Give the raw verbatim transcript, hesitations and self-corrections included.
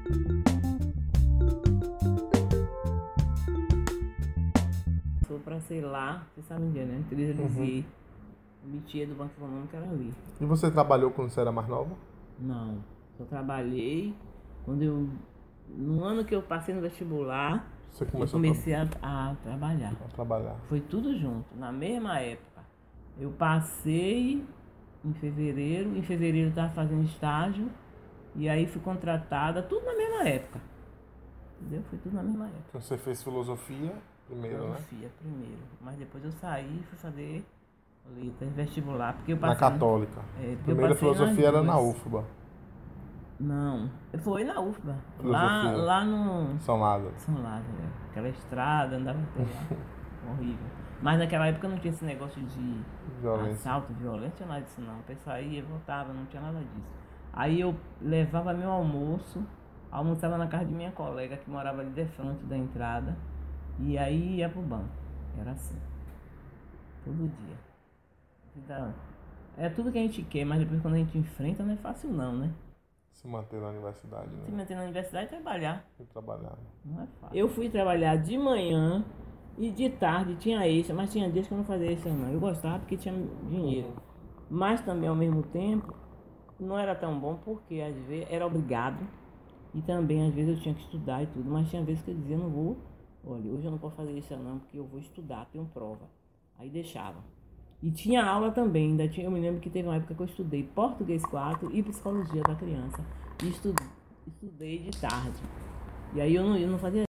Sou pra ser lá, você sabe onde é, né? Teresa Lisieux. O métier do Banco Econômico era ali. E você trabalhou quando você era mais nova? Não, só trabalhei quando eu... No ano que eu passei no vestibular, Você eu começou comecei a, a trabalhar. a trabalhar. Foi tudo junto, na mesma época. Eu passei em fevereiro, em fevereiro eu estava fazendo estágio, e aí fui contratada, tudo na mesma época. Entendeu? Foi tudo na mesma época. Então você fez filosofia primeiro, Filosofia primeiro, mas depois eu saí e fui fazer letras, vestibular, porque eu né? passei... Na Católica. É, porque Primeira eu passei nas filosofia era na duas. U F B A. Não, foi na U F B A, lá, Filosofia. lá no São Lázaro. São Lázaro, é. Aquela estrada, andava até lá, horrível. Mas naquela época não tinha esse negócio de Violência. assalto, violência, nada disso não. O pessoal ia, voltava, não tinha nada disso. Aí eu levava meu almoço, almoçava na casa de minha colega que morava ali de frente da entrada, e aí ia pro banco. Era assim, todo dia. Vida- É tudo que a gente quer, mas depois quando a gente enfrenta não é fácil não, né? Se manter na universidade, Se né? manter na universidade e trabalhar. E trabalhar. Não é fácil. Eu fui trabalhar de manhã e de tarde tinha extra, mas tinha dias que eu não fazia extra não. Eu gostava porque tinha dinheiro. Mas também ao mesmo tempo não era tão bom porque às vezes era obrigado e também às vezes eu tinha que estudar e tudo, mas tinha vezes que eu dizia, não vou, olha, hoje eu não posso fazer isso não porque eu vou estudar, tenho prova. Aí deixava. E tinha aula também, ainda tinha, eu me lembro que teve uma época que eu estudei português quatro e psicologia da criança. E estudei, estudei de tarde. E aí eu não, eu não fazia